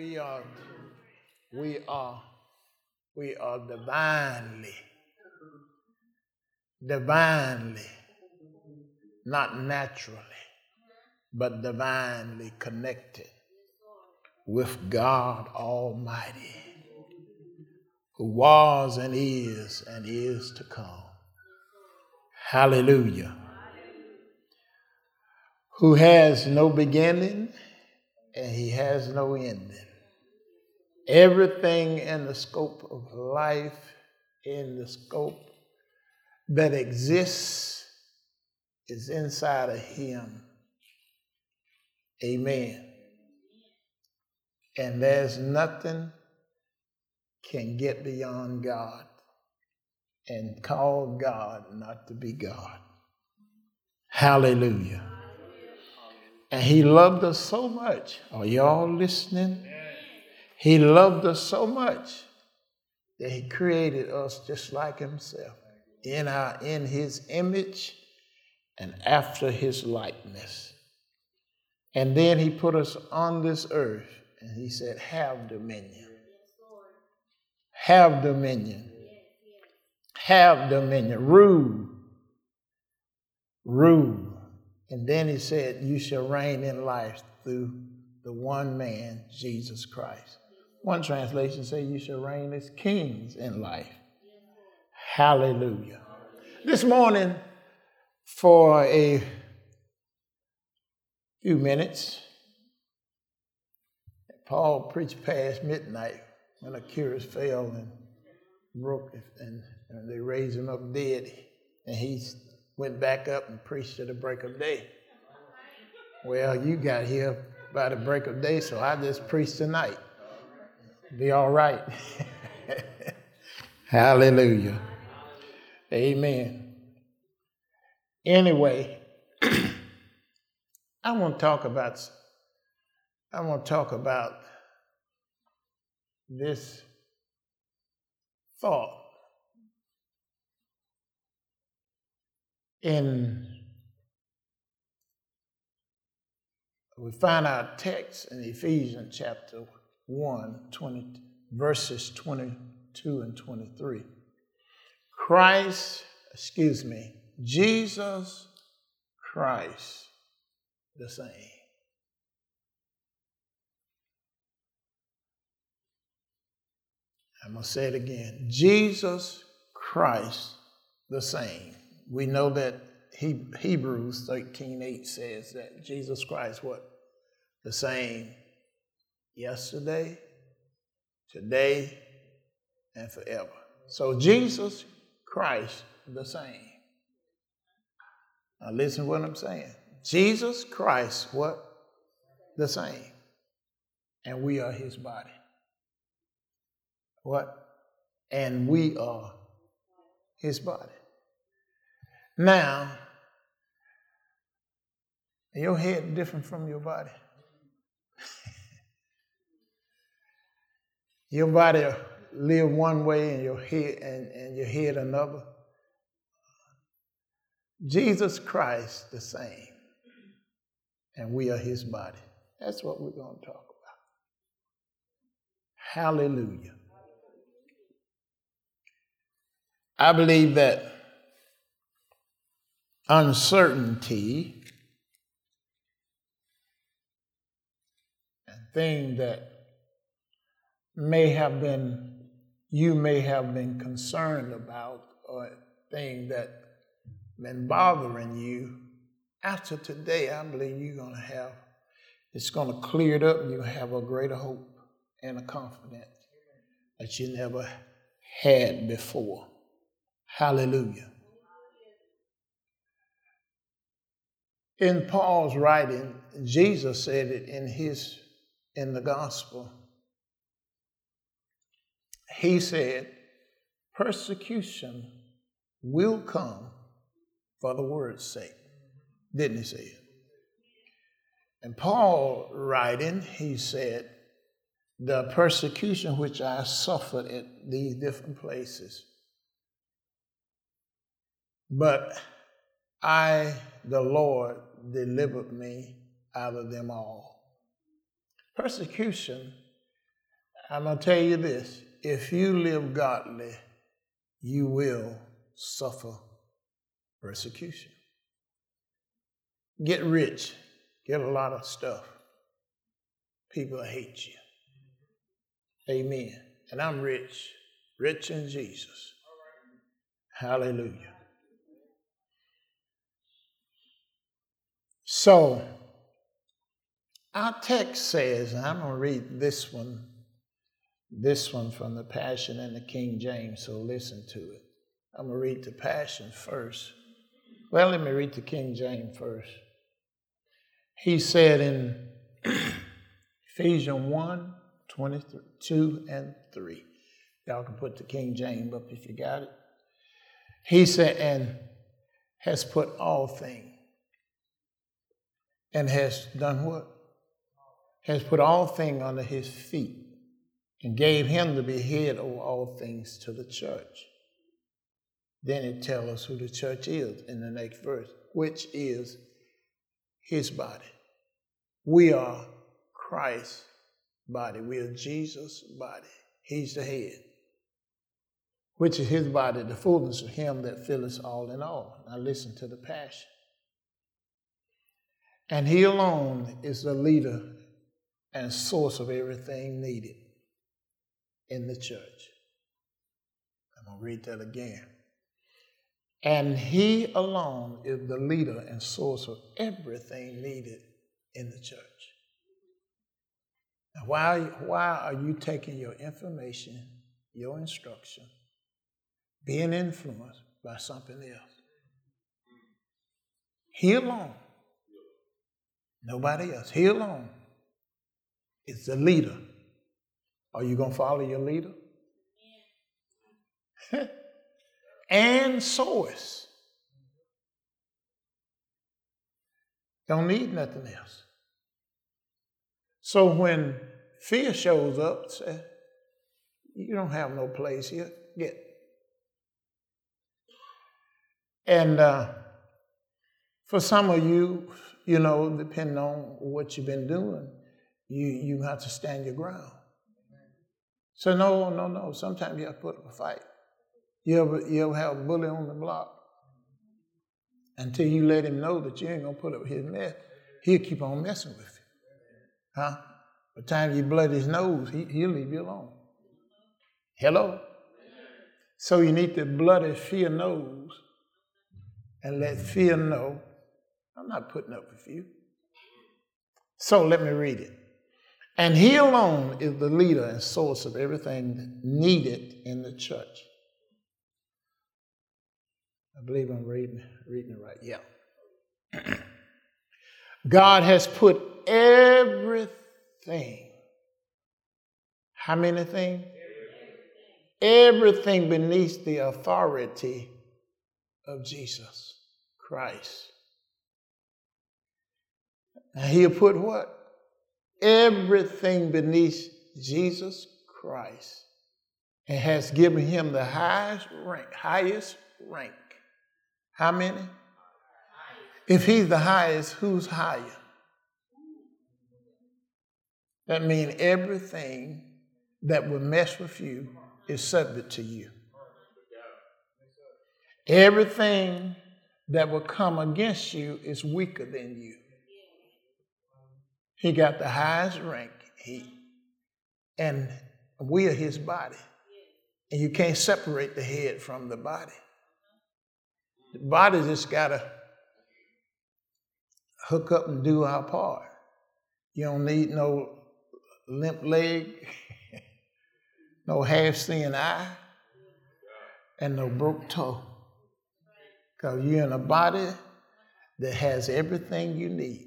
We are, we are, we are divinely, not naturally, but divinely connected with God Almighty, who was and is to come. Hallelujah. Who has no beginning and he has no ending. Everything in the scope of life, in the scope that exists, is inside of him. Amen. And there's nothing can get beyond God and call God not to be God. Hallelujah. And he loved us so much. Are y'all listening? He loved us so much that he created us just like himself, in his image and after his likeness. And then he put us on this earth and he said, have dominion. Have dominion. Have dominion. Rule. And then he said, you shall reign in life through the one man, Jesus Christ. One translation says you shall reign as kings in life. Hallelujah. This morning, for a few minutes, Paul preached past midnight when Achilles fell and broke it, and they raised him up dead. And he went back up and preached at the break of day. Well, you got here by the break of day, so I just preached tonight. Be all right. Hallelujah. Amen. Anyway, I want to talk about this thought we find our text in Ephesians chapter 1, verses 22 and 23. Jesus Christ the same. I'm going to say it again. Jesus Christ the same. We know that Hebrews 13:8 says that Jesus Christ, what? The same yesterday, today, and forever. So Jesus Christ the same. Now listen to what I'm saying. Jesus Christ, what? The same. And we are his body. What? And we are his body. Now, your head different from your body. Your body live one way and your head another. Jesus Christ the same. And we are his body. That's what we're going to talk about. Hallelujah. I believe that uncertainty and things that you may have been concerned about, or things that been bothering you, after today, I believe it's going to clear it up and you're going to have a greater hope and a confidence that you never had before. Hallelujah. In Paul's writing, Jesus said it in the gospel. He said, persecution will come for the word's sake. Didn't he say it? And Paul writing, he said, the persecution which I suffered at these different places, but I, the Lord, delivered me out of them all. Persecution I'm going to tell you this. If you live godly, you will suffer persecution. Get rich. Get a lot of stuff. People hate you. Amen. And I'm rich. Rich in Jesus. Hallelujah. So, our text says, and I'm going to read this one from the Passion and the King James, so listen to it. I'm going to read the Passion first. Well, let me read the King James first. He said in Ephesians 1, 22 and 3. Y'all can put the King James up if you got it. He said, and has put all things. And has done what? Has put all things under his feet and gave him to be head over all things to the church. Then it tells us who the church is in the next verse, which is his body. We are Christ's body. We are Jesus' body. He's the head, which is his body, the fullness of him that filleth all in all. Now listen to the Passion. And he alone is the leader and source of everything needed in the church. I'm going to read that again. And he alone is the leader and source of everything needed in the church. Now, why are you taking your information, your instruction, being influenced by something else? He alone, nobody else, he alone is the leader. Are you going to follow your leader? Yeah. And source. Don't need nothing else. So when fear shows up, say, you don't have no place here. Get. And for some of you, you know, depending on what you've been doing, you have to stand your ground. So no. Sometimes you have to put up a fight. You ever have a bully on the block? Until you let him know that you ain't going to put up his mess, he'll keep on messing with you. Huh? By the time you blood his nose, he'll leave you alone. Hello? So you need to bloody fear nose and let fear know, I'm not putting up with you. So let me read it. And he alone is the leader and source of everything needed in the church. I believe I'm reading it right. Yeah. God has put everything. How many things? Everything beneath the authority of Jesus Christ. Now he'll put what? Everything beneath Jesus Christ and has given him the highest rank. How many? If he's the highest, who's higher? That means everything that will mess with you is subject to you. Everything that will come against you is weaker than you. He got the highest rank. And we are his body. And you can't separate the head from the body. The body just got to hook up and do our part. You don't need no limp leg, no half-seen eye, and no broke toe. Because you're in a body that has everything you need.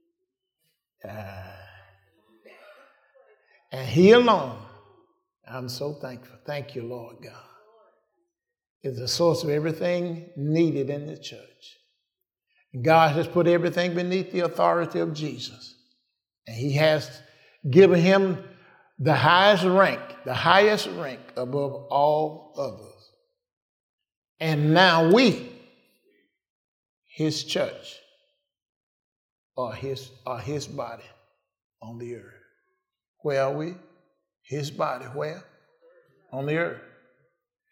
And he alone, I'm so thankful. Thank you, Lord God, is the source of everything needed in the church. And God has put everything beneath the authority of Jesus. And he has given him the highest rank above all others. And now we, his church, are his body on the earth. Where are we? His body where? On the earth.